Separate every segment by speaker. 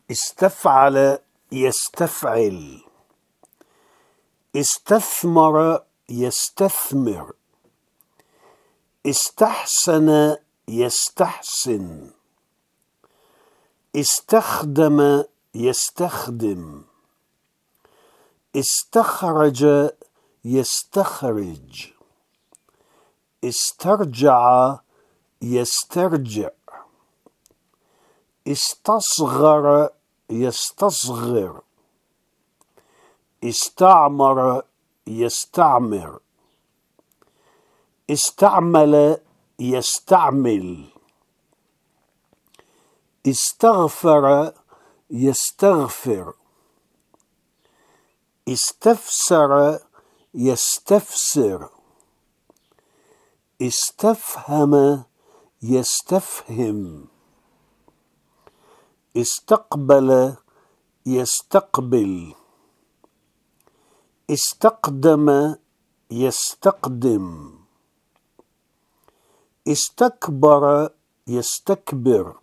Speaker 1: استفعل يستفعل، استثمر يستثمر، استحسن يستحسن، استخدم يستخدم، استخرج يستخرج، استرجع يسترجع، استصغر يستصغر، استعمر يستعمر، استعمل يستعمل، استغفر يستغفر، استفسر يستفسر، استفهم يستفهم، استقبل يستقبل، استقدم يستقدم، استكبر يستكبر،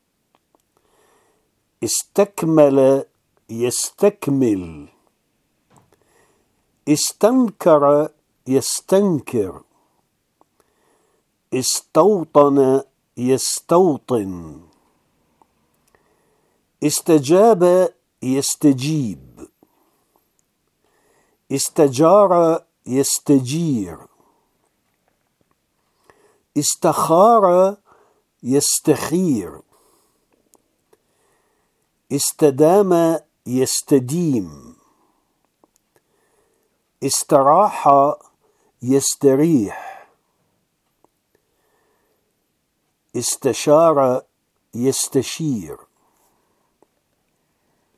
Speaker 1: استكمل يستكمل، استنكر يستنكر، استوطن يستوطن، استجاب يستجيب، استجار يستجير، استخار يستخير، استدام يستديم، استراح يستريح، استشار يستشير.